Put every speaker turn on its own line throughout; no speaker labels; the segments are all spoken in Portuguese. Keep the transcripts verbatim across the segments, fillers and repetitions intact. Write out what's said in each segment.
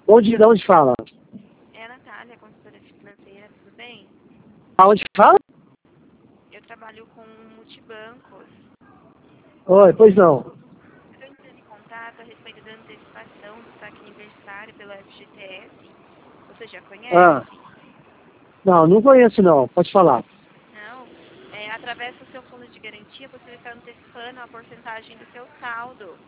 Onde, de onde fala?
É a Natália, consultora financeira, tudo bem?
Aonde fala?
Eu trabalho com multibancos.
Oi, pois não.
Estou entrando em contato a respeito da antecipação do saque aniversário pelo F G T S. Você já conhece?
Ah, não, não conheço não. Pode falar.
Não. É, através do seu fundo de garantia, você está antecipando a porcentagem do seu saldo.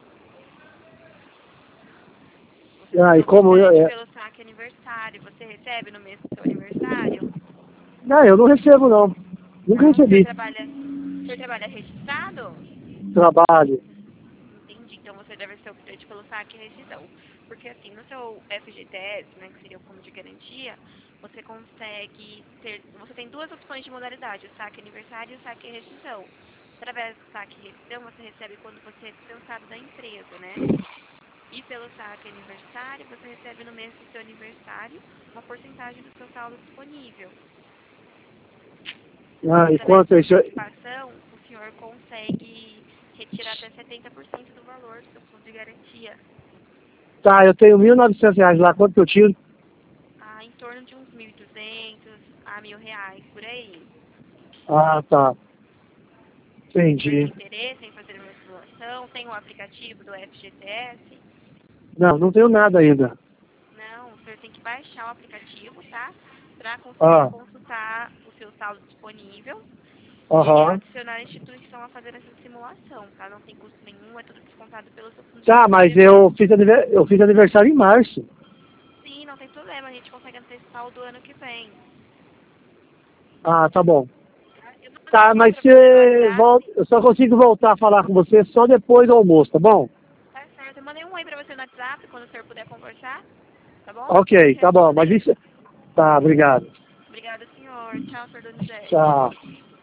Você tem
Ah,
uma
e como eu...
oportunidade
É...
pelo saque aniversário. Você recebe no mês do seu aniversário?
Não, eu não recebo não. Nunca
Não, o senhor
recebi.
trabalha, o senhor trabalha registrado?
Trabalho.
Entendi. Então você deve ser optante pelo saque e rescisão. Porque assim, no seu F G T S, né, que seria o fundo de garantia, você consegue ter. Você tem duas opções de modalidade, o saque aniversário e o saque e rescisão. Através do saque e rescisão, você recebe quando você é dispensado da empresa, né? E pelo saque aniversário, você recebe no mês do seu aniversário uma porcentagem do seu saldo disponível.
Ah, e
Através
quanto
da
é isso?
antecipação, o senhor consegue retirar até setenta por cento do valor do seu fundo de garantia.
Tá, eu tenho mil e novecentos reais lá. Quanto que eu tiro?
Ah, em torno de uns mil e duzentos a mil reais, por aí.
Ah, tá.
O senhor tem
Entendi.
interesse em fazer uma simulação? Tem o aplicativo do F G T S?
Não, não tenho nada ainda.
Não, o senhor tem que baixar o aplicativo, tá? Para conseguir
Ah,
consultar o seu saldo disponível e
aham.
adicionar a instituição a fazer essa simulação, tá? Não tem custo nenhum, é tudo descontado pelo seu fundo de
Tá, mas
garantia
eu
mesmo.
fiz, anive- eu fiz aniversário em março.
Sim, não tem problema, a gente consegue antecipar o do ano que vem.
Ah, tá bom.
Tá? Eu vou mandar
Tá,
um oi
mas
para você no
você
WhatsApp.
volta, eu só consigo voltar a falar com você só depois do almoço, tá bom?
Tá certo, eu mandei um oi pra você no WhatsApp, quando o senhor puder conversar, tá bom? Pode me
Ok, tá bom, mas
responder.
isso. Tá, obrigado.
Obrigada, senhor. Tchau, senhor Donizete.
Tchau.